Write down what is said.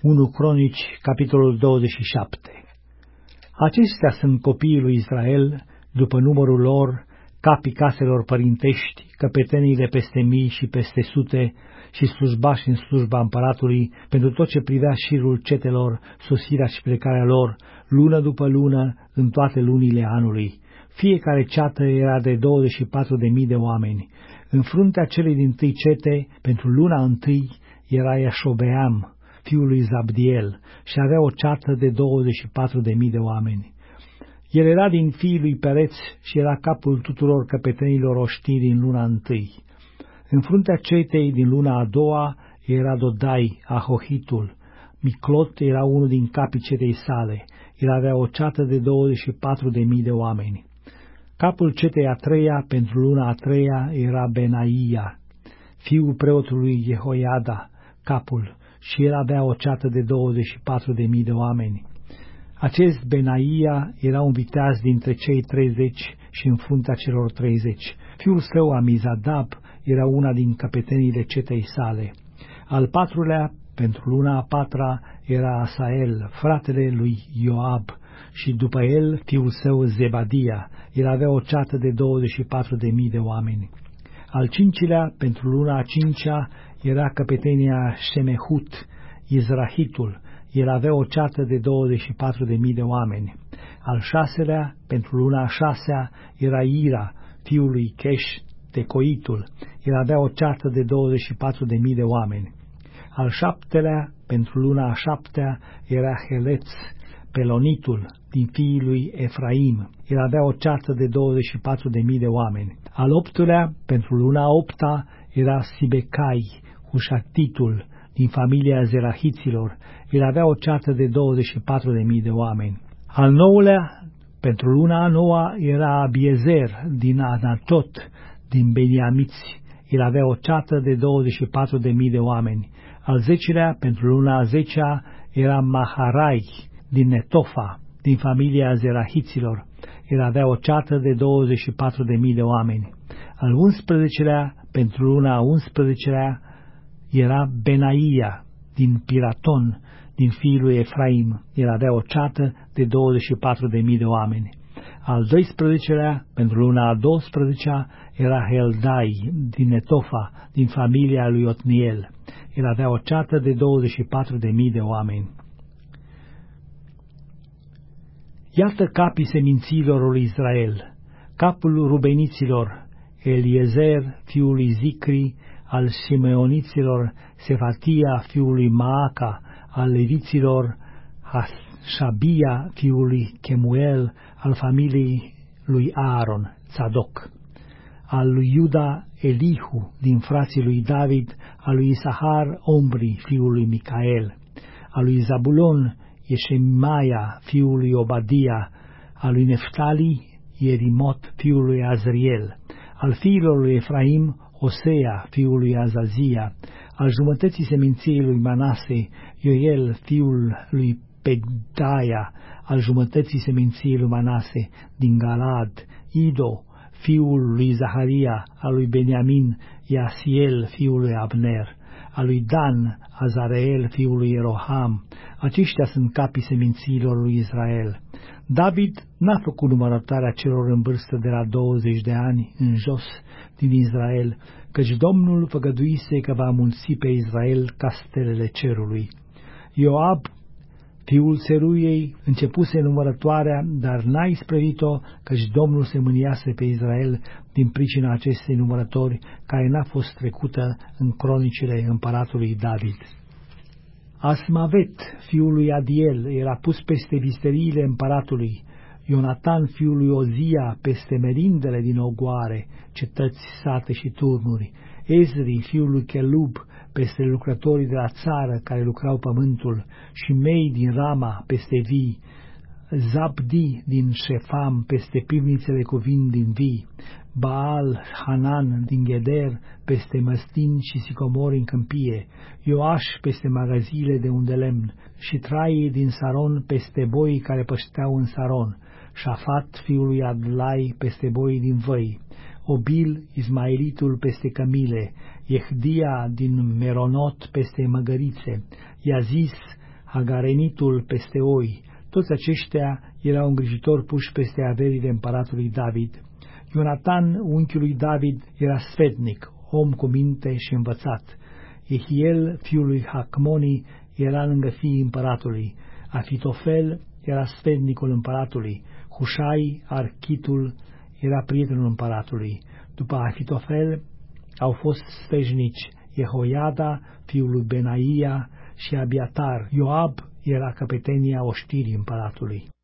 1 Cronici, capitolul 27. Acestea sunt copiii lui Israel, după numărul lor, capii caselor părintești, căpeteniile peste mii și peste sute și slujbași în slujba împăratului, pentru tot ce privea șirul cetelor, sosirea și plecarea lor, lună după lună, în toate lunile anului. Fiecare ceată era de 24.000 de oameni. În fruntea celei dintâi cete, pentru luna întâi, era Iașobeam, fiul lui Zabdiel, și avea o ceată de 24.000 de oameni. El era din fiii lui Pereț și era capul tuturor căpetenilor oștiri din luna întâi. În fruntea cetei din luna a doua era Dodai, Ahohitul. Miclot era unul din capii cetei sale. El avea o ceată de 24.000 de oameni. Capul cetei a treia pentru luna a treia era Benaia, fiul preotului Jehoiada, capul, și el avea o ceată de 24.000 de oameni. Acest Benaia era un viteaz dintre cei 30 și în fruntea celor 30. Fiul său Amizadab era una din căpeteniile cetei sale. Al patrulea, pentru luna a patra, era Asael, fratele lui Ioab, și după el fiul său Zebadia. El avea o ceată de 24.000 de oameni. Al cincilea, pentru luna a cincea, era căpetenia Shemehut, Izrahitul. El avea o ceată de 24.000 de oameni. Al șaselea, pentru luna a șasea, era Ira, fiul lui Chesh, Tecoitul. El avea o ceată de 24.000 de oameni. Al șaptelea, pentru luna a șaptea, era Heleț, Pelonitul, din fiii lui Efraim. El avea o ceată de 24.000 de oameni. Al optulea, pentru luna a opta, era Sibecai, Hușatitul, din familia Zerahiților. El avea o ceată de 24.000 de oameni. Al nouălea, pentru luna a noua, era Abiezer, din Anatot, din Beniamiți. El avea o ceată de 24.000 de oameni. Al zecelea, pentru luna a zecea, era Maharai, din Netofa, din familia Zerahiților. El avea o ceată de 24.000 de oameni. Al 11-lea, pentru luna a 11-lea, era Benaia, din Piraton, din fiul lui Efraim. El avea o ceată de 24.000 de oameni. Al 12-lea, pentru luna a 12-a, era Heldai, din Netofa, din familia lui Otniel. El avea o ceată de 24.000 de oameni. Iată capii seminților lui Israel. Capul rubeniților, Eliezer, fiul lui Zicri; al simeoniților, Sefatia, fiul lui Maaca; al leviților, Hashabia, fiul lui Kemuel, al familiei lui Aaron, Tzadok; al lui Iuda, Elihu, din frații lui David; al lui Isahar, Omri, fiul lui Micael; al lui Zabulon, Ieșemaia, fiul lui Obadia; al lui Neftali, Ierimot, fiul lui Azriel; al fiilor lui Efraim, Osea, fiul lui Azazia; al jumătății seminției lui Manase, Ioel, fiul lui Pedaia; al jumătății seminției lui Manase, din Galad, Ido, fiul lui Zaharia; al lui Beniamin, Iasiel, fiul lui Abner; al lui Dan, Azareel, fiul lui Eroham. Aceștia sunt capii semințiilor lui Israel. David n-a făcut numărătoarea celor în vârstă de la 20 de ani în jos din Israel, căci Domnul făgăduise că va mulți pe Israel ca stelele cerului. Ioab, fiul Țeruiei, începuse numărătoarea, dar n-a isprăvit-o, căci Domnul se mâniase pe Israel din pricina acestei numărători, care n-a fost trecută în cronicile împăratului David. Asmavet, fiul lui Adiel, era pus peste visteriile împăratului; Ionatan, fiul lui Ozia, peste merindele din ogoare, cetăți, sate și turnuri; Ezri, fiul lui Chelub, peste lucrătorii de la țară care lucrau pământul; și Mei din Rama, peste vii; Zabdi din Șefam, peste pivnițele cu vin din vii; Baal Hanan din Gheder, peste măstini și sicomori în câmpie; Ioaș, peste magaziile de unde lemn; și Trai din Saron, peste boii care pășteau în Saron; Șafat, fiul lui Adlai, peste boii din văi; Obil, Ismaelitul, peste cămile; Jehdia din Meronot, peste măgărițe; Iazis, Hagarenitul peste oi. Toți aceștia erau îngrijitori puși peste averile împăratului David. Ionatan, unchiul lui David, era sfetnic, om cu minte și învățat. Ehiel, fiul lui Hacmoni, era lângă fiii împăratului. Afitofel era sfetnicul împăratului. Hușai, architul, era prietenul împăratului. După Afitofel au fost sfeșnici Jehoiada, fiul lui Benaia, și Abiatar. Ioab era căpetenia oștirii împăratului.